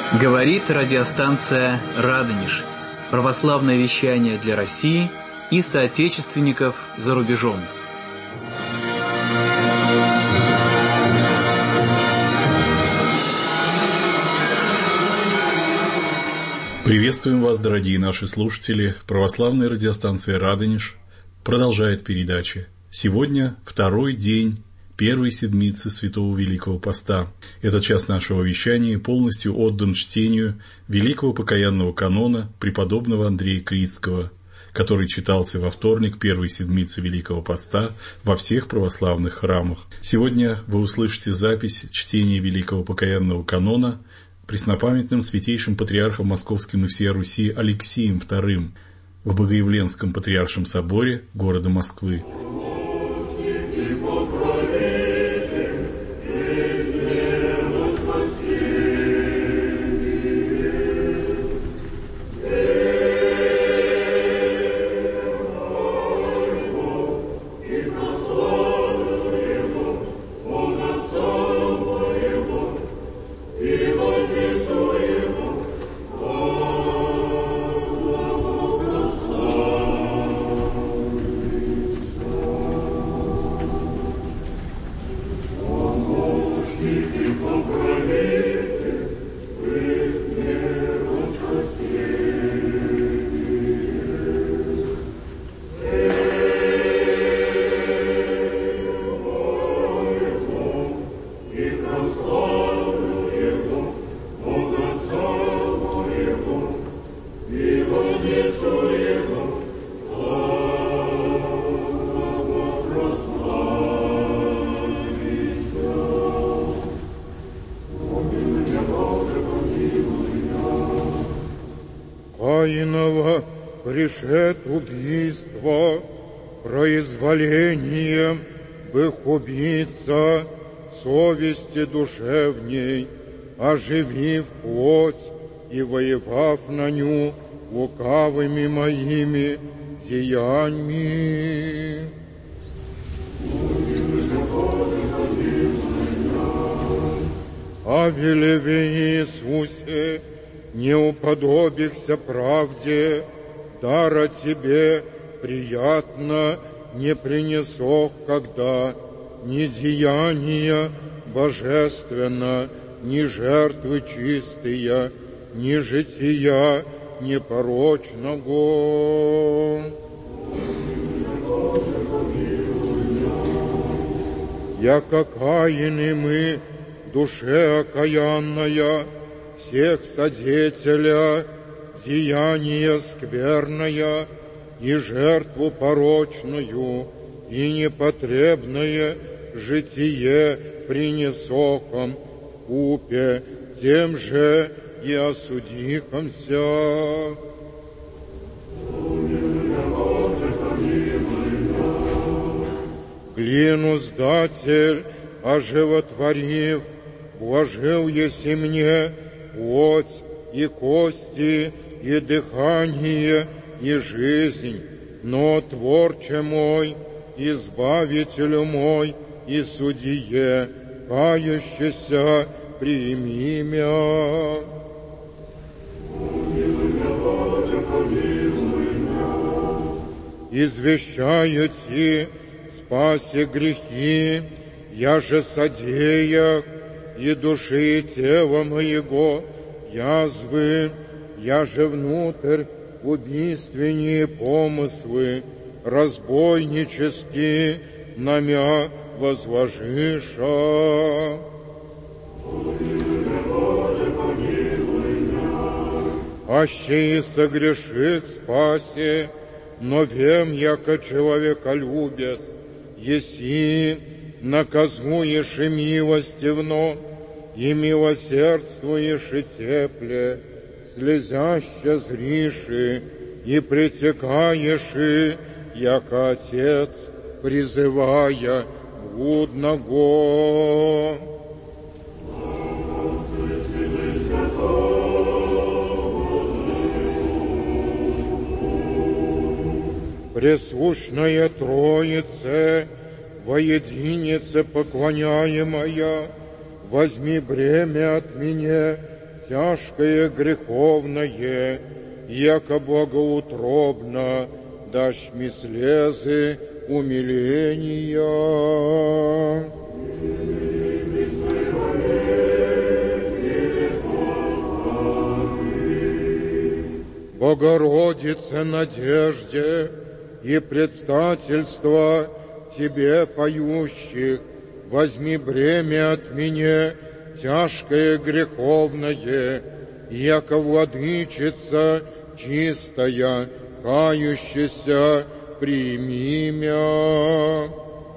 Говорит радиостанция «Радонеж». Православное вещание для России и соотечественников за рубежом. Приветствуем вас, дорогие наши слушатели. Православная радиостанция «Радонеж» продолжает передачи. Сегодня второй день первой седмицы Святого Великого Поста. Этот час нашего вещания полностью отдан чтению Великого Покаянного канона преподобного Андрея Критского, который читался во вторник первой седмицы Великого Поста во всех православных храмах. Сегодня вы услышите запись чтения Великого Покаянного канона преснопамятным святейшим патриархом Московским и всея Руси Алексием II в Богоявленском Патриаршем соборе города Москвы. Каинова грешет убийство, произволением бых убийца, совести душевней, оживив плоть и воевав на ню лукавыми моими деяниями. А велеве Иисусе, не уподобихся правде, дара тебе приятно не принесох, когда ни деяния божественно, ни жертвы чистые, ни жития непорочного. Яко каяны мы, душе окаянная, всех содетеля, деяния скверная, и жертву порочную, и непотребное житие принесохом, купе, тем же и осудихомся. Глину сдатель, оживотворив, вложил еси мне плоть и кости, и дыхание, и жизнь, но Творче мой, Избавителю мой, и Судье, кающийся, прими мя. Извещаю ти, спаси грехи, я же содеях, и души и тела моего, язвы, я же внутрь убийственные помыслы, разбойнические на мя возложиша. Аще и согреших спаси, но вем, яко человеколюбец, еси наказуешь и милостивно, и милосердствуешь и тепле, слезяще зриши, и притекаешь, яко Отец, призывая блудного. Пресущная Троице, во единице поклоняемая, возьми бремя от меня тяжкое греховное, яко богоутробно, дашь ми слезы умиления. Богородице, надежде и предстательство Тебе поющих, возьми бремя от меня, тяжкое греховное, яко владычица чистая, кающаяся, прими мя.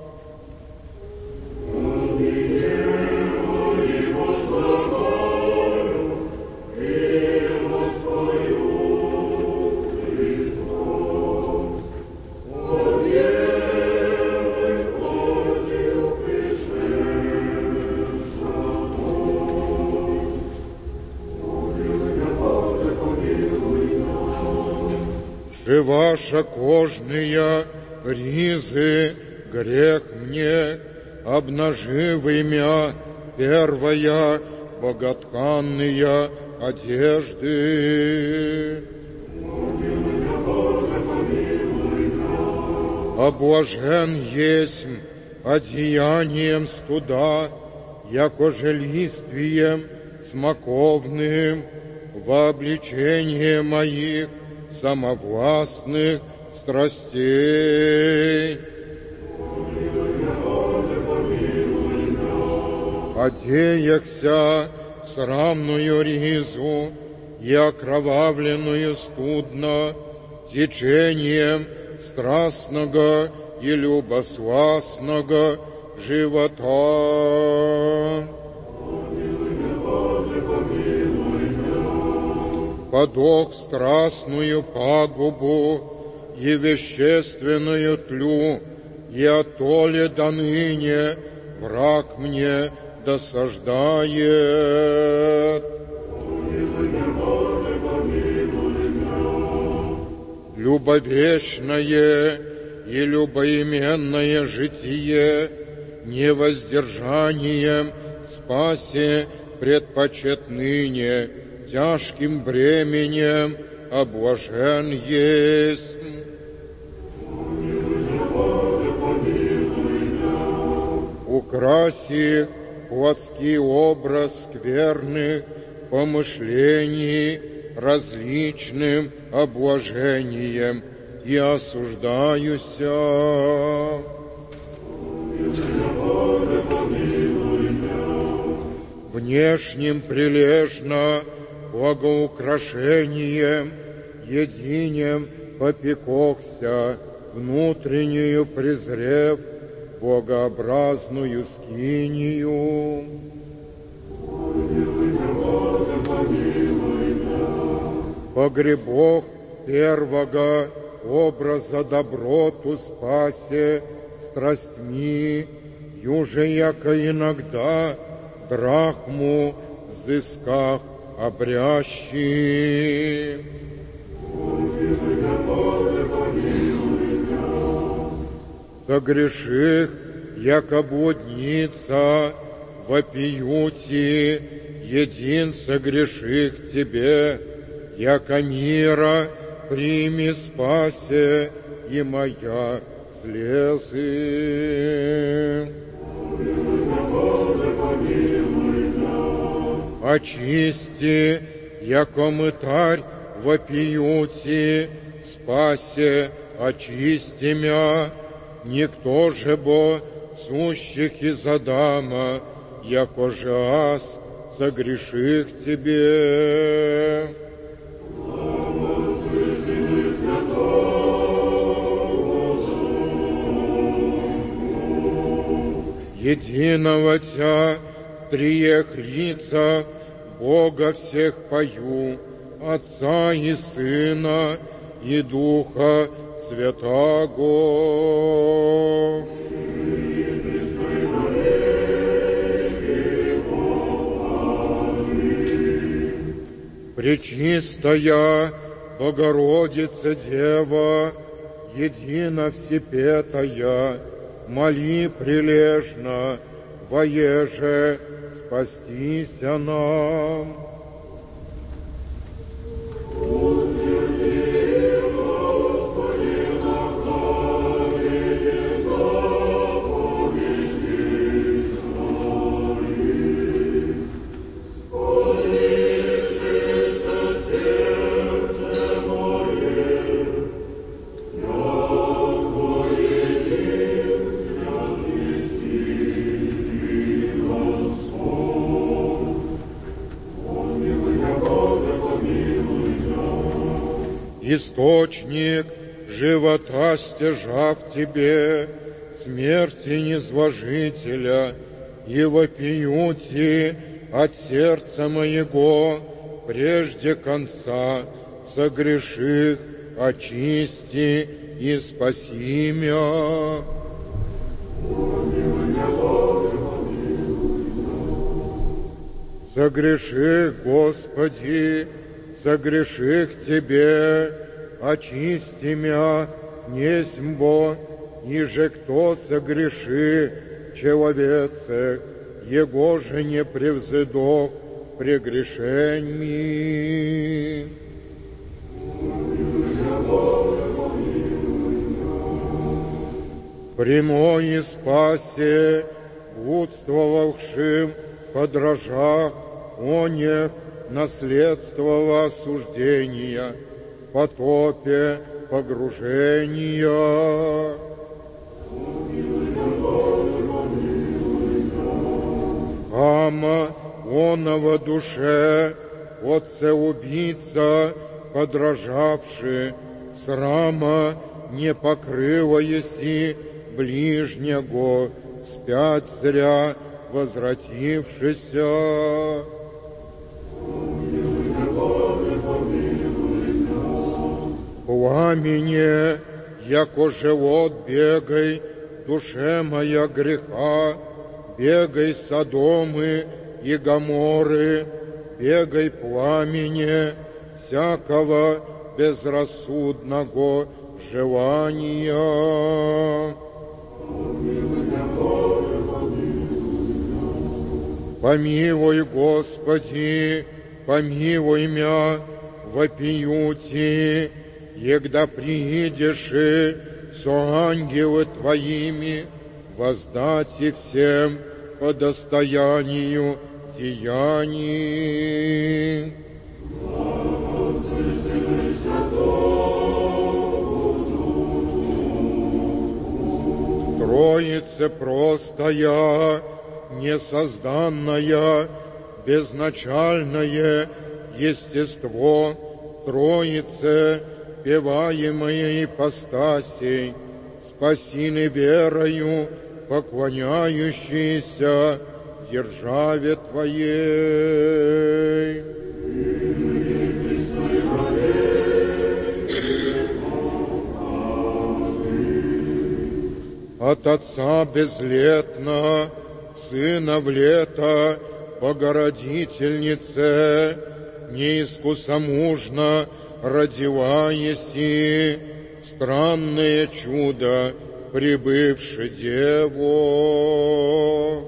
Ваша кожные ризы, грех мне, обнаживый мя, первая боготканные одежды. Облажен есть одеянием студа, яко же листвием смоковным, во обличение моих самовластных страстей. Одеяхся срамную ризу и окровавленную студно течением страстного и любосластного живота. Подох страстную пагубу и вещественную тлю, и отоле до ныне враг мне досаждает. Любовечное и любоименное житие невоздержанием спасе предпочет ныне, тяжким бременем облажен есть. Украси плотский образ скверных помышлений различным облажением и осуждаюся. Внешним прилежно благоукрашением, единем попекохся, внутреннюю презрев, богообразную скинию. Погребох первого образа доброту спасе страстьми, юже яко иногда драхму взысках обрящи. Согреших, яко блудница, вопиюти, един согреших тебе, яко мира прими спасе и моя слезы. Очисти, яко мытарь вопиюти, спасе, очисти мя, никто же бо сущих из Адама, яко же аз согреших тебе. Единого Тя, триех лица, Бога всех пою, Отца и Сына и Духа Святаго. Пречистая Богородица Дева, едино всепетая, моли прилежно, воеже спастися нам. источник живота стяжа в тебе, смерти низвожителя, и вопиюти от сердца моего прежде конца, согреших, очисти и спаси мя. Согреших, Господи, согреших Тебе, очисти мя, несмь бо, ниже кто согреши, человецех, его же не превзыдох прегрешеньми. Прямой и спасе, блудствовавшим подражах, онех наследство осуждения, потопе погружения. Ама оного душе, отце-убийца, подражавши, срама не покрыла еси ближнего, спять зря возвратившися. Пламени, яко живот бегай, душе моя греха, бегай Содомы и Гоморры, бегай пламени всякого безрассудного желания. Помилуй, Господи, помилуй мя, вопиюти, егда приидешь со ангелы Твоими, воздати всем по достоянию деяний. Троице простая, несозданная, безначальное естество, Троице, певаемое ипостасей, спасины верою, поклоняющиеся державе Твоей. От Отца безлетно, Сына в лето, Богородительнице, неискусомужно родила еси, странное чудо, прибывши Деву.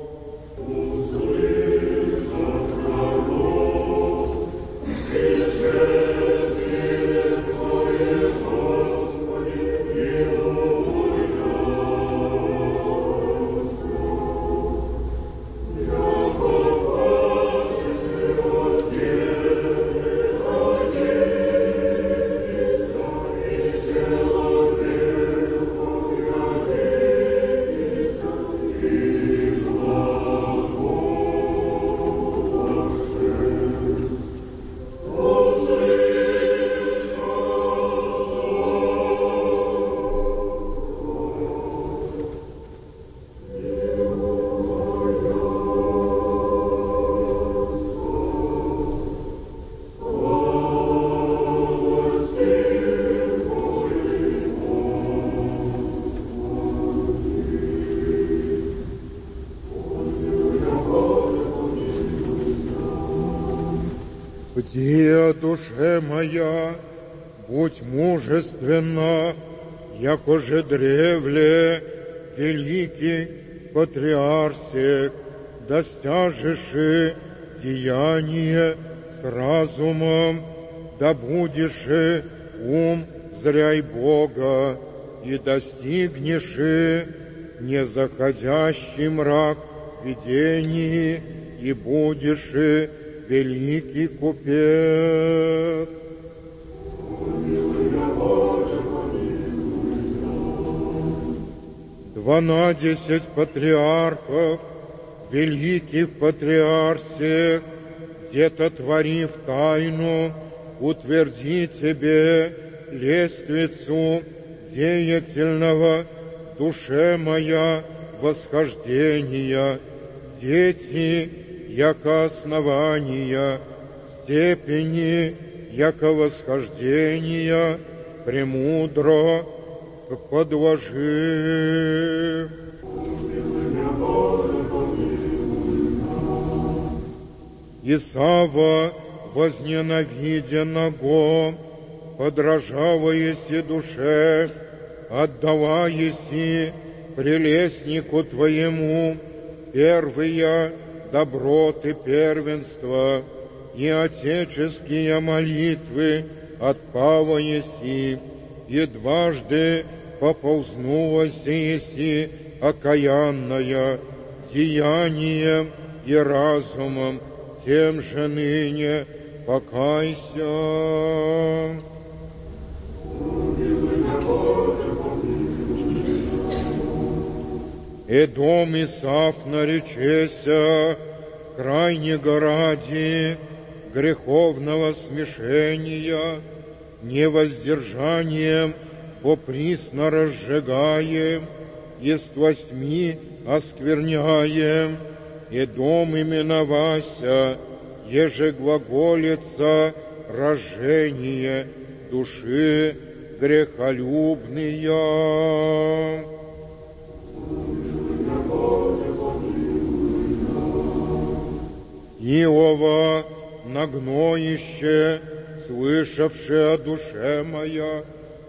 Где, душе моя, будь мужественна, яко же древле великий патриарсек, достяжеши деяние с разумом, да будешь ум зряй Бога, и достигнешь не заходящий мрак видений, и будешь великий купец. 12 патриархов, великих патриарсек, где-то творив тайну, утверди тебе лествицу деятельного душе моя восхождения, дети, яко основания, степени, яко восхождения, премудро подложи. Исава возненавиденного, подражаваеси душе, отдаваеси прелестнику твоему первые доброты первенства и отеческие молитвы отпаваеси, и дважды поползнулася еси окаянная деянием и разумом, тем же ныне покайся. Эдом Исав наречеся, крайнего ради греховного смешения, невоздержанием поприсно разжигаем, и с властьми оскверняем, Эдом именовася, еже глаголица рожжение души грехолюбные. Иова нагноище, слышавшее о душе моя,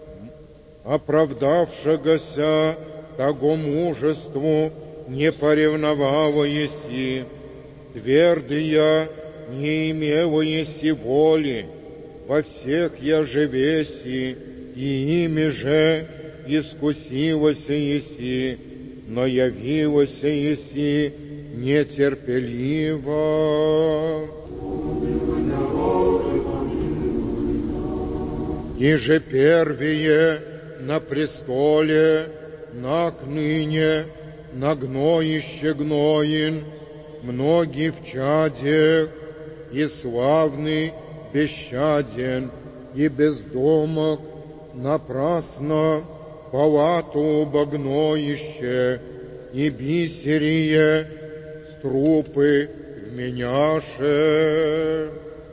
оправдавшегося того мужеству, не поревновала еси, твердая не имела еси воли, во всех я живеси, и ими же искусилася еси, но явилася еси нетерпеливо. И же первые на престоле, накныне, на гноище гноин, многие в чаде, и славный бесщаден, и бездомок, напрасно палату обогноище, и бисерие струпы вменяше.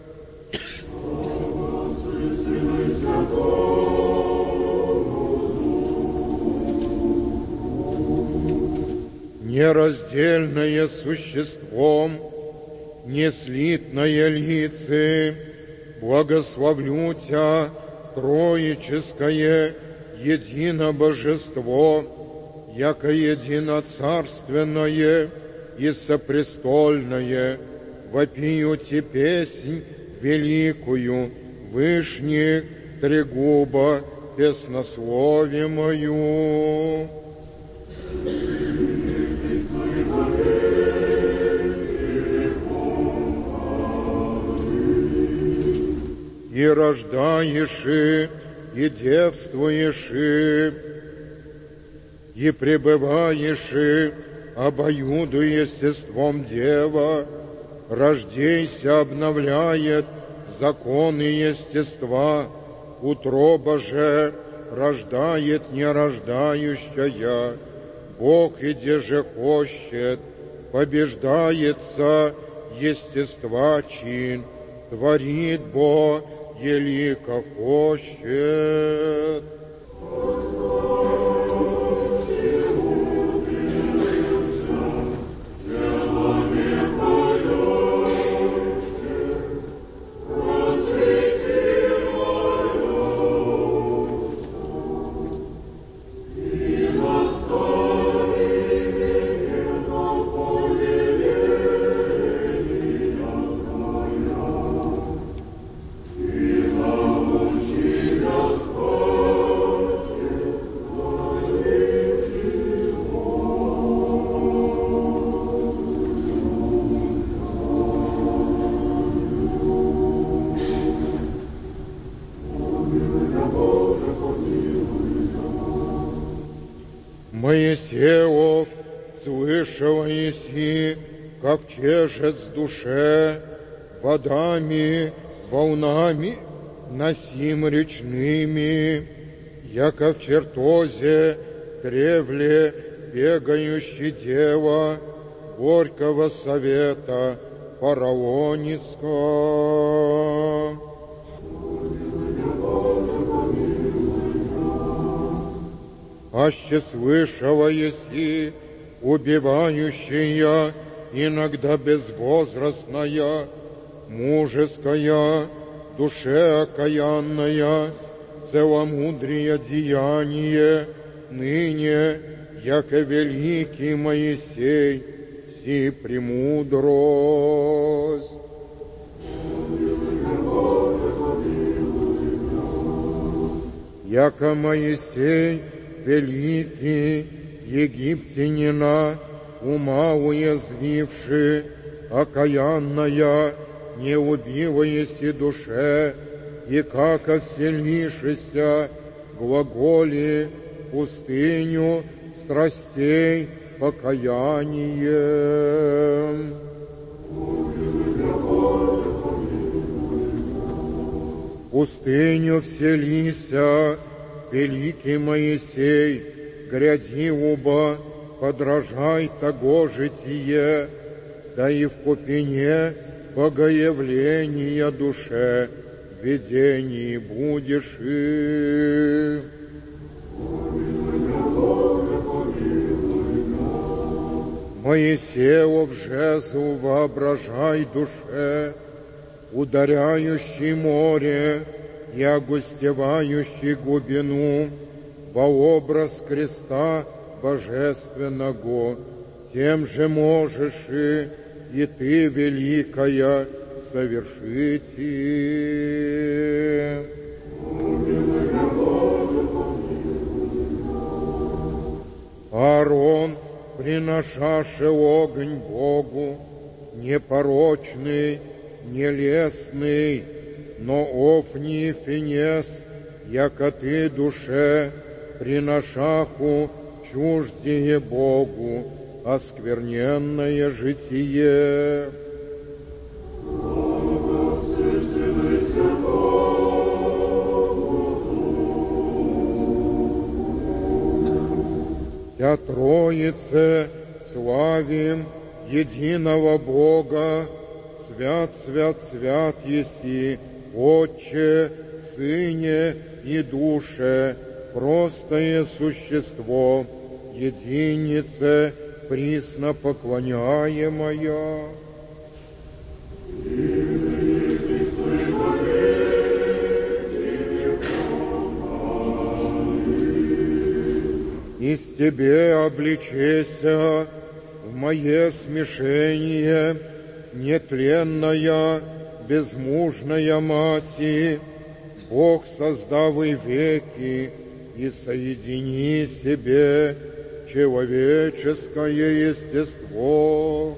Нераздельное существом, неслитное лице, благословлю Тя, троическое едино божество, яко единоцарственное и сопрестольное, вопию Ти песнь великую, вышних трегуба песнословимую. И рождаеши, и девствуеши, и пребываеши, обоюду естеством дева, рождейся обновляет законы естества, утроба же рождает нерождающая, Бог иде же хочет, побеждается естества чин, творит Бог, елико хочет. Моисеев, слышала еси, ковчежец душе, водами, волнами носим речными, яко в чертозе древле бегающий дева горького совета фараоницкого. Аще свышего еси, убивающая, иногда безвозрастная, мужеская, душе окаянная, целомудрие деяние, ныне, яко великий Моисей, си премудрость. Яко Моисей, великий египтянина, ума уязвивши, окаянная, не убила еси душе, и како вселишися глаголи пустыню страстей покаянием. Пустыню вселися, великий Моисей, гряди уба, подражай того житие, да и в купине богоявления душе в видении будешь и. Моисеев жезл воображай душе, ударяющий море и огустевающий глубину во образ креста божественного, тем же можешь и ты, великая, совершить. Аарон, приношаше огонь Богу, непорочный, нелестный, но Офни и Финес, яко ты душе, приношаху чуждее Богу, оскверненное житие. Вся Троице славим единого Бога, свят, свят, свят еси, Отче, Сыне и Душе, простое существо, единице, присно поклоняемая. Из Тебе обличеся в мое смешение, нетленная, безмужная Мати, Бог, создавый веки, и соедини себе человеческое естество.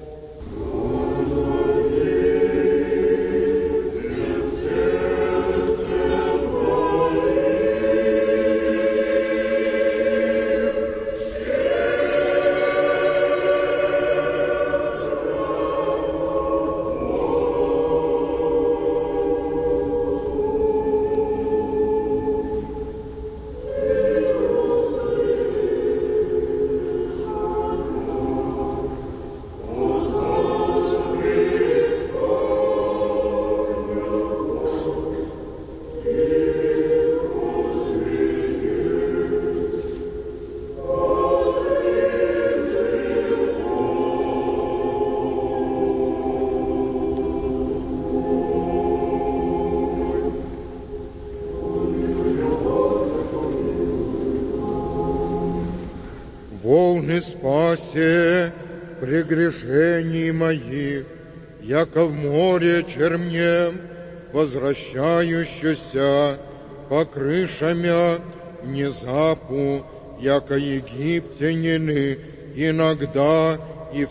Волны спасе прегрешений моих, яко в море чернем возвращающуюся по крышамя внезапу, яко египтянины иногда и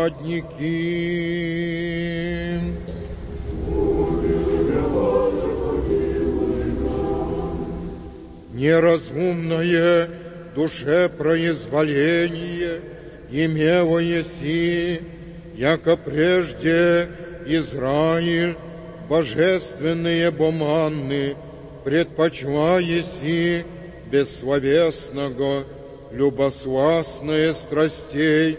всадники. Неразумное душе произволение имело еси, яко прежде Израиль божественные боманны предпочла еси бессловесного, любосластное страстей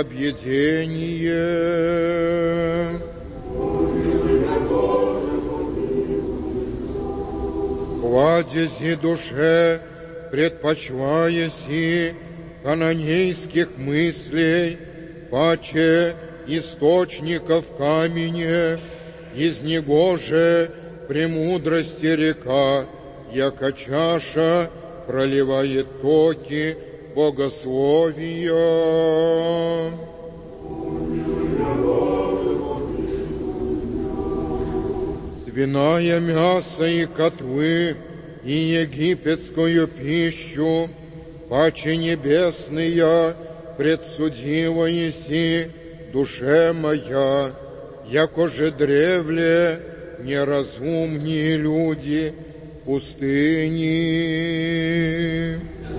объедение. Кладези душе предпочла еси хананейских мыслей, паче источников камене, из него же премудрости река, яко чаша проливает токи богословия. Свиное мясо и котлы, и египетскую пищу, паче небесные, предсудила еси душе моя, яко же древле неразумнее люди пустыни.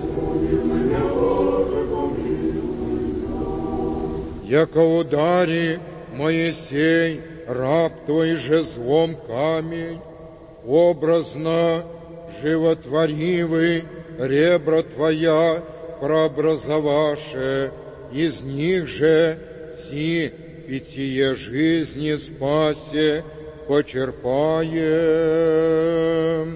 Яко удари Моисей, раб твой жезлом камень, образно животворивый ребра твоя прообразоваше, из них же си питье жизни спасе почерпаем.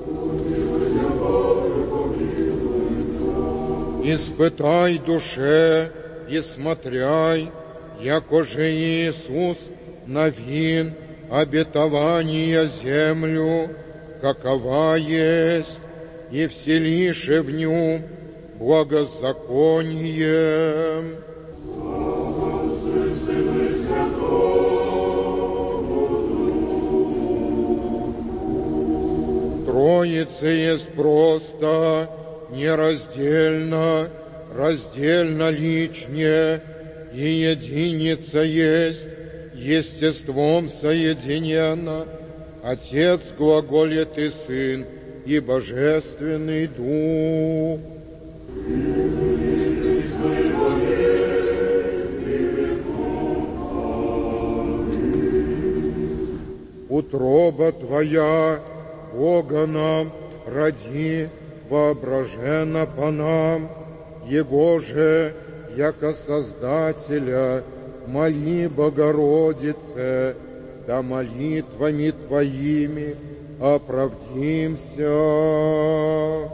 Испытай душе и смотряй, яко же Иисус навин обетование землю, какова есть, и вселише в нем благозаконие. Троица есть просто, нераздельно, раздельно личнее, и единица есть, естеством соединена, Отец глаголет и Сын, и Божественный Дух. Утроба Твоя, Бога нам, роди, воображена по нам, Его же, яко Создателя, моли, Богородице, да молитвами Твоими оправдимся.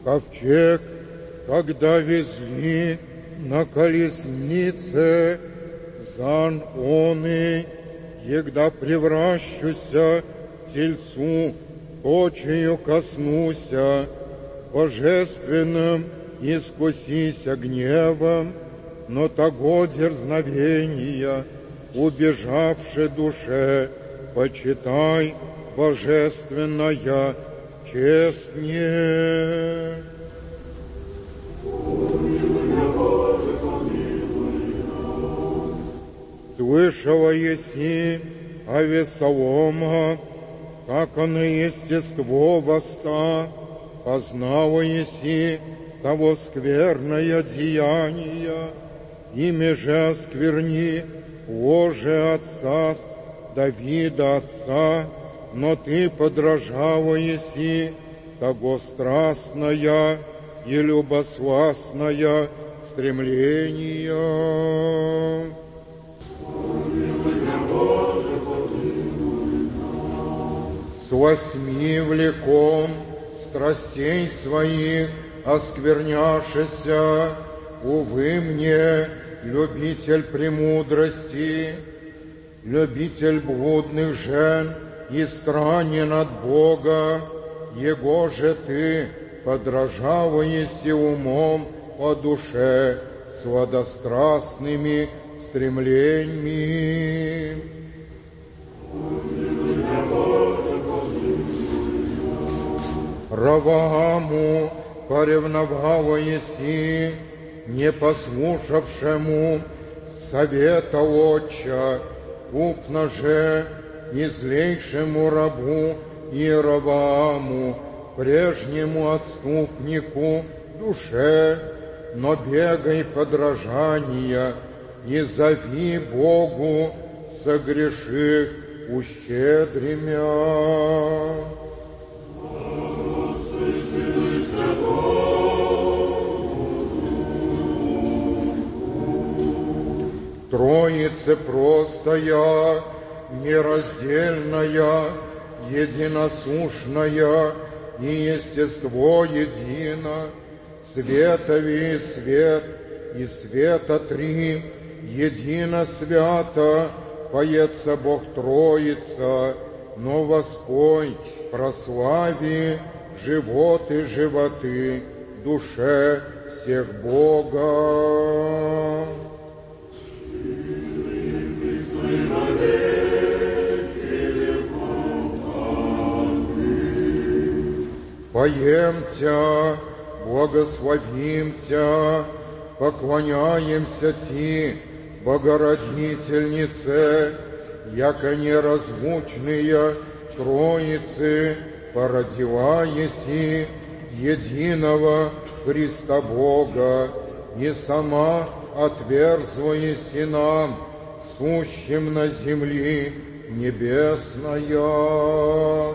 ковчег, когда везли на колеснице, зан он и, егда превращуся тельцу, точею коснуся, божественным искусися гневом, но того дерзновения, убежавши душе, почитай божественная честнее. Слышала еси о Весолома, как оно естество воста, познала еси того скверное деяние, ими же оскверни ложе отца Давида отца, но ты подражала еси того страстная и любосластная стремление. Сластьми влеком страстей своих оскверняшися, увы мне, любитель премудрости, любитель блудных жен и странен от Бога, его же ты подражала еси умом по душе сладострастными стремлениями. Равааму поревновала еси, не послушавшему совета отча, упно же излейшему рабу Иеравааму, прежнему отступнику душе, но бегай подражания и зови Богу согреших ущедремя. Троице простая, нераздельная, единосущная и естество едино, светови свет и света три, едино свято, поется Бог Троица, но воспой, прослави живот и животы душе всех Бога. Поемся, благословимся, поклоняемся Ти, Богородительнице, яко неразлучные Троицы породила еси единого Христа Бога, и сама отверзла еси нам, сущим на земли небесная.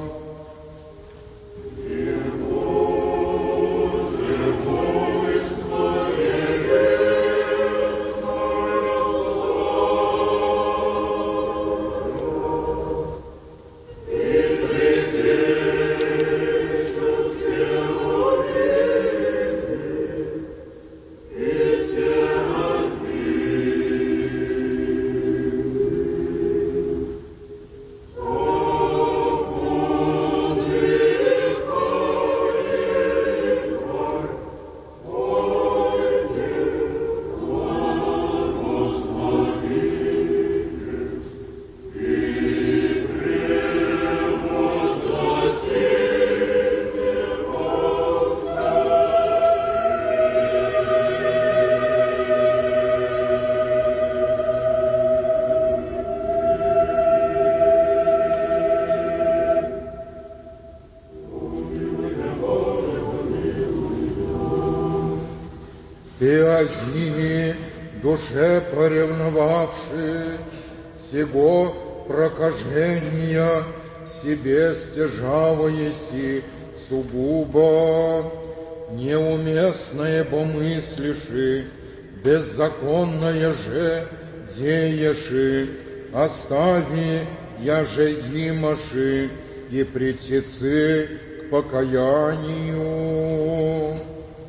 Ты озни, душе поревновавши, сего прокажения себе стяжава еси сугубо, неуместное помыслиши, беззаконное же дееши, остави я же имаши, и притецы к покаянию.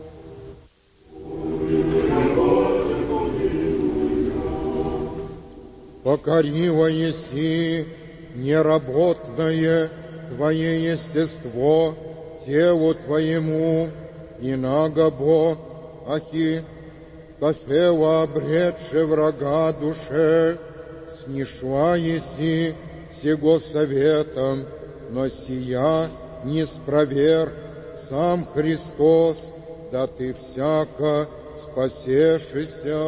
Покорила еси неработное Твое естество телу Твоему, и нагобо, ахи, кафела обретши врага душе, снишла еси сего советом, но сия не спроверг сам Христос, да ты всяко спасешься.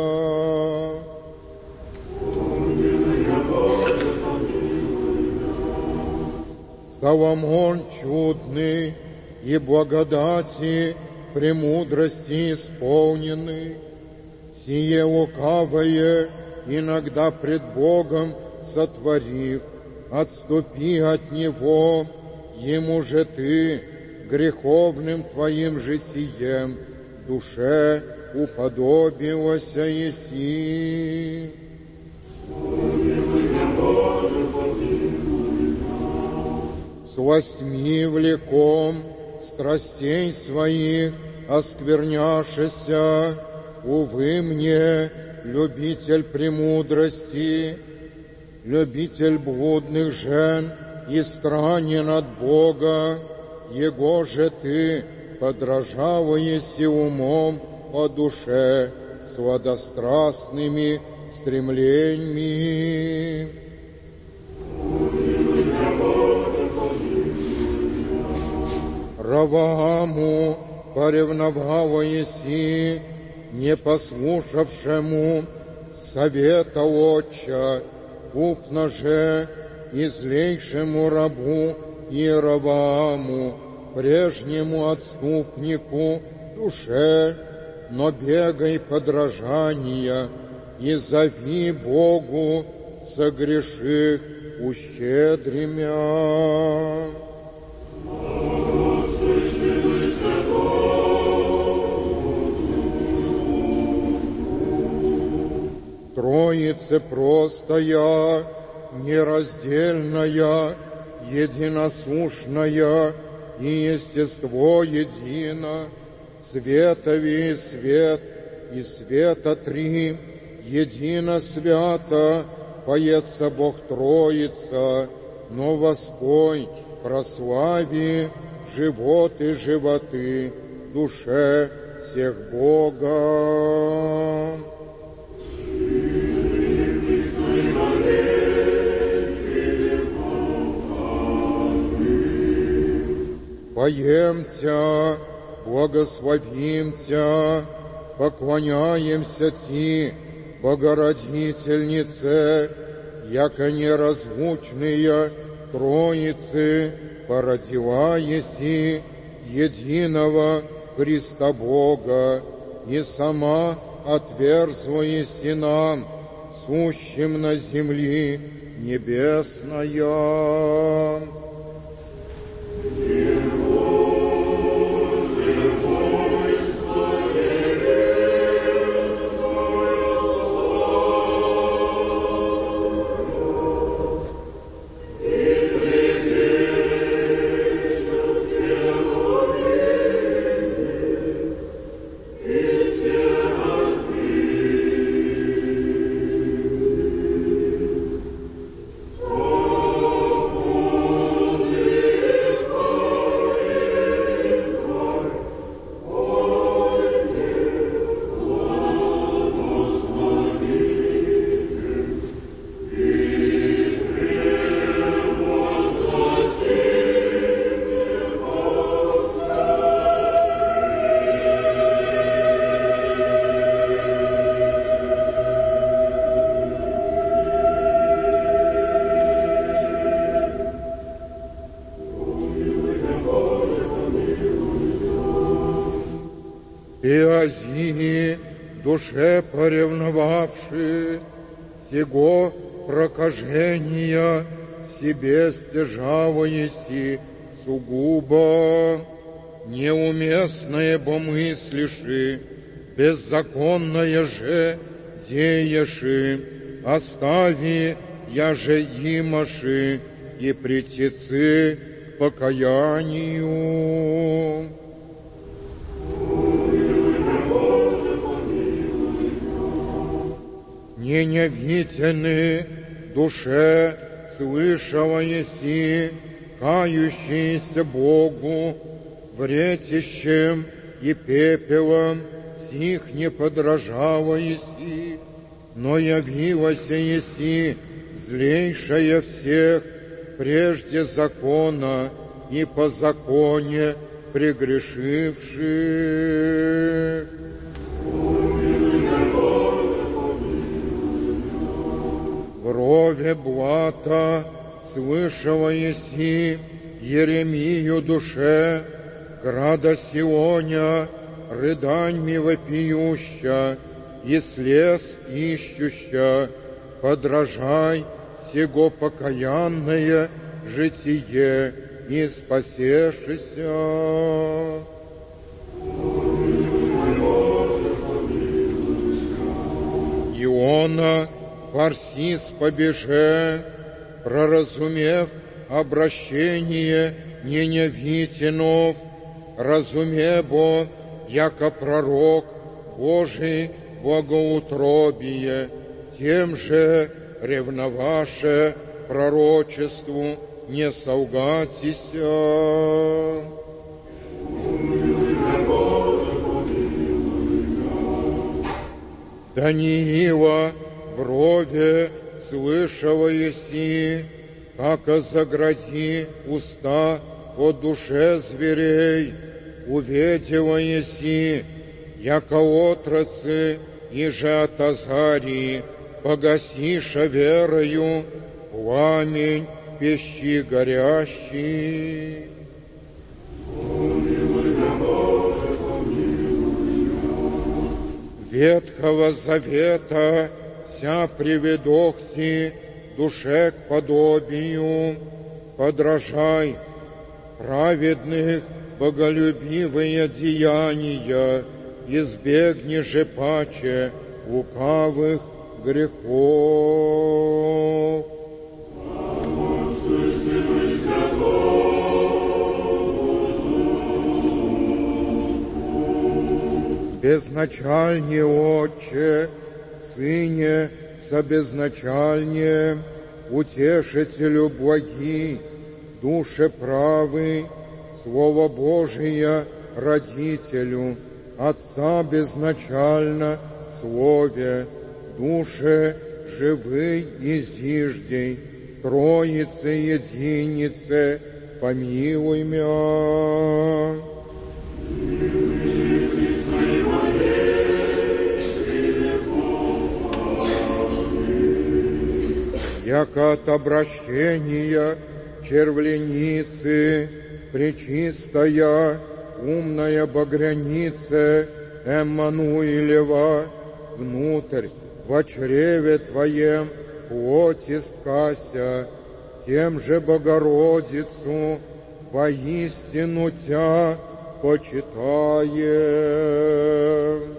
Соломон чудный и благодати премудрости исполненный, сие лукавое иногда пред Богом сотворив, отступи от него, ему же ты греховным твоим житием душе уподобилася еси. Сластьми влеком страстей своих оскверняшися, увы мне, любитель премудрости, любитель блудных жен и странен от Бога, его же ты подражала еси умом по душе сладострастными стремлениями. Равааму поревновала еси, не послушавшему совета отча, купно же и злейшему рабу Иеравааму, прежнему отступнику душе, но бегай подражания и зови Богу согреших ущедремя. Троице простая, нераздельная, единосущная и естество едино, светови свет и света три, едино свято, поется Бог Троица, но воспой, прослави живот и животы душе всех Бога. Поемся, благословимся, поклоняемся Ти, Богородительнице, яко неразлучные Троицы породила еси единого Христа Бога, и сама отверзла еси нам, сущим на земли небесная. Иозии, душе поревновавши, сего прокажения себе стяжава еси сугубо, неуместное бо мыслиши, беззаконное же деяши, остави я же имаши, и претецы покаянию. Ненавиденны душе слышала еси, кающиеся Богу, вретищем и пепелом сих не подражала еси, но явилась еси, злейшая всех, прежде закона и по законе прегрешивших. В рове блата слышала еси Еремию душе, града Сионя, рыданьми вопиюща, и слез ищуща, подражай сего покаянное житие и спасешися. Иона Парсис побеже, проразумев обращение ненавитенов, разумебо, яко пророк Божий благоутробие, тем же ревноваше пророчеству не солгатися. Даниила в рове слышала еси, как загради уста от душе зверей, увидела еси, яко отрацы, иже от Азарии, погасиша верою пламень пещи горящий. Ветхого Завета вся приведохти душе к подобию, подражай праведных боголюбивые деяния, избегни же паче лукавых грехов. Безначальне, Отче, Сыне собезначальне, Утешителю благи, душе правый, Слово Божие Родителю, Отца безначально, Слове, душе живый и зиждей, Троице единице, помилуй мя. Яко от обращения червленицы, пречистая, умная багряница Эммануилева, внутрь во чреве Твоем плоть исткася, тем же Богородицу воистину Тя почитаем.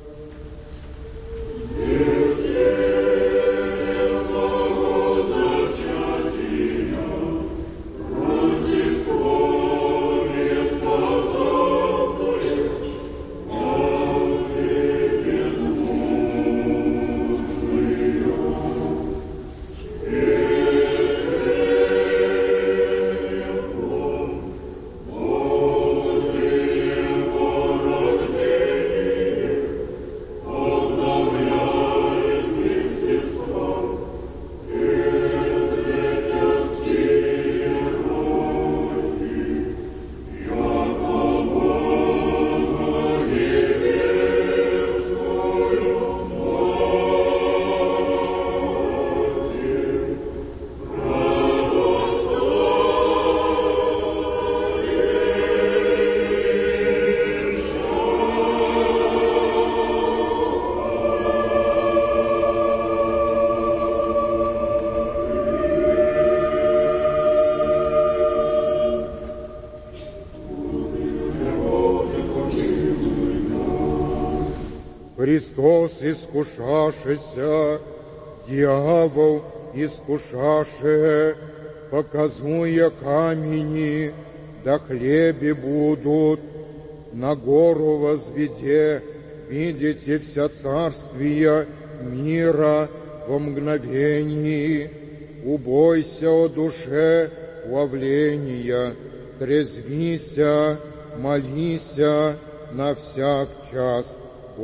Христос искушашися, дьявол искушаше, показуя камени, да хлебе будут. На гору возведе, видите вся царствия мира во мгновении. Убойся, о душе, уовления, трезвися, молися на всяк час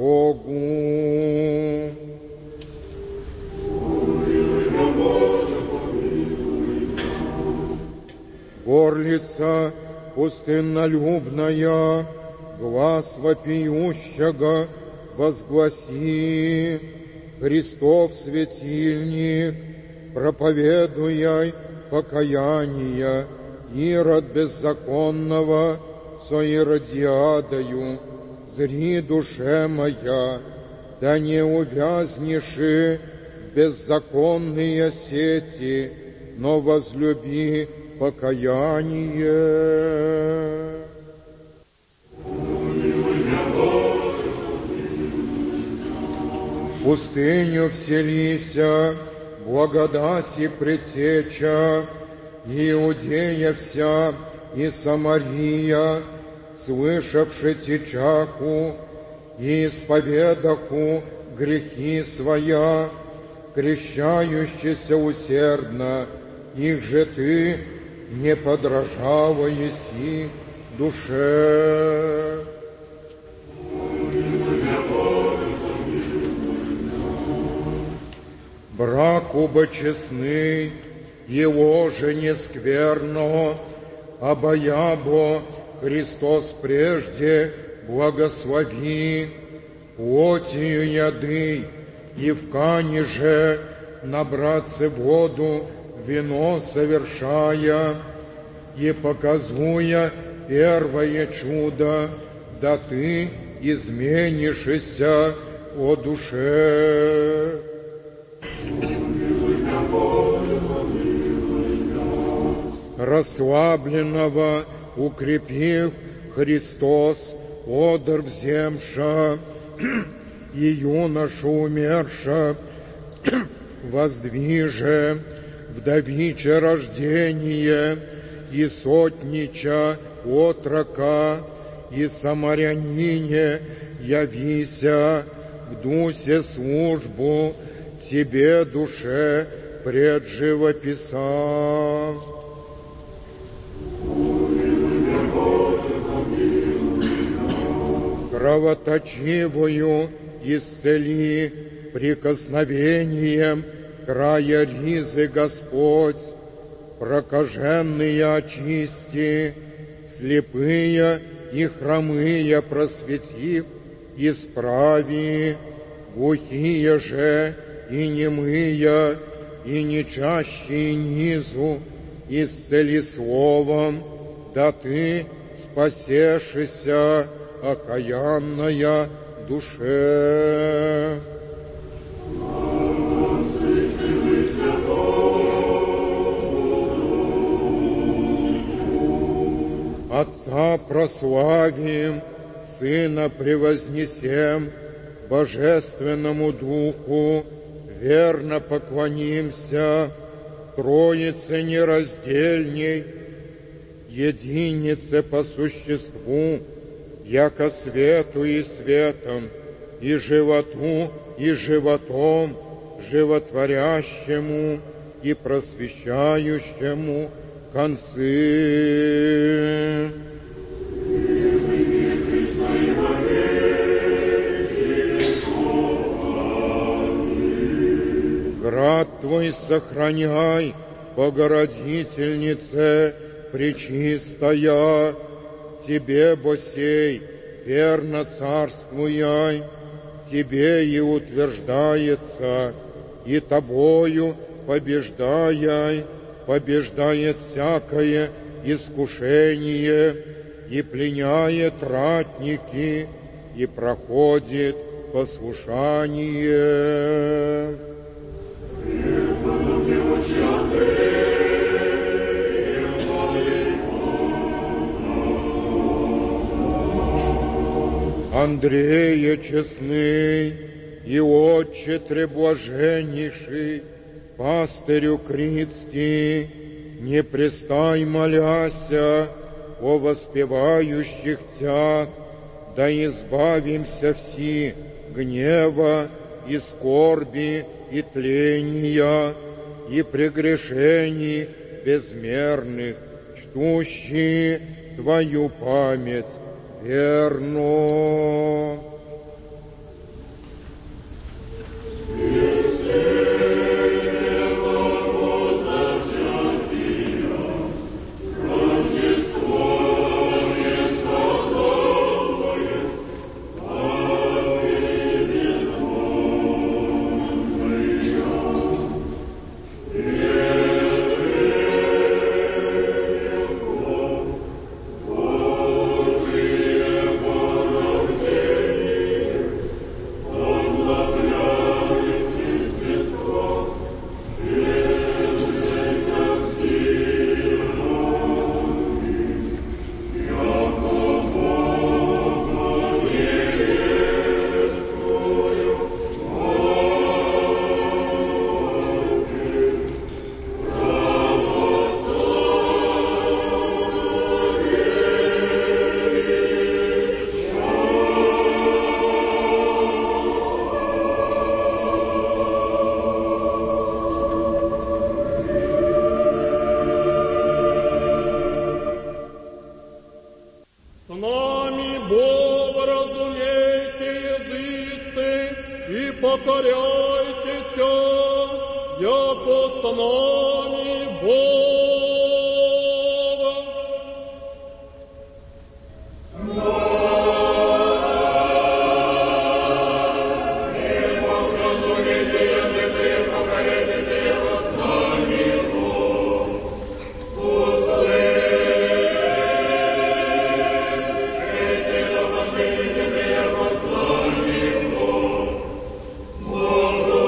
Богу. Горлица пустыннолюбная, глас вопиющего возгласи. Христов светильник, проповедуй покаяние, Ирод беззаконного со Иродиадою. Зри, душе моя, да не увязнеши в беззаконные сети, но возлюби покаяние. В пустыню вселися, благодати предтеча, Иудея вся и Самария, слышавши течаху и исповедаху грехи своя, крещающийся усердно, их же ты не подражала еси душе. Брак оба честный, его же не скверно, обоябо Христос прежде благослови, плотью яды, и в кане же набраться воду, вино совершая, и показуя первое чудо, да ты изменишься, о душе. Расслабленного укрепив Христос, одр вземша, и юношу умерша, воздвиже вдовиче рождение, и сотнича отрока, и самарянине явися, в дусе службу тебе, душе, предживописа. Кровоточивую исцели прикосновением края ризы Господь, прокаженные очисти, слепые и хромые просветив, исправи, глухие же и немые, и нечащие низу, исцели словом, да ты спасешься, окаянная душе. Отца прославим, Сына превознесем, Божественному Духу верно поклонимся, Троице нераздельней, Единице по существу, яко свету и светом, и животу и животом, животворящему и просвещающему концы. Град Твой сохраняй, Богородительнице пречистая, Тебе, босей, верно царствуяй, Тебе и утверждается, и Тобою побеждаяй, побеждает всякое искушение, и пленяет ратники, и проходит послушание. Андрея честный и отче треблаженнейший, пастырю критский, не престай моляся о воспевающих Тя, да избавимся все гнева и скорби и тления и прегрешений безмерных, чтущие Твою память верно. Bogу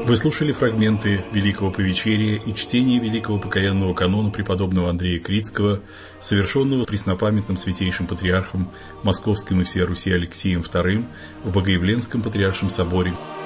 Вы слушали фрагменты Великого Повечерия и чтение Великого Покаянного канона преподобного Андрея Критского, совершенного преснопамятным святейшим патриархом Московским и всея Руси Алексием II в Богоявленском Патриаршем соборе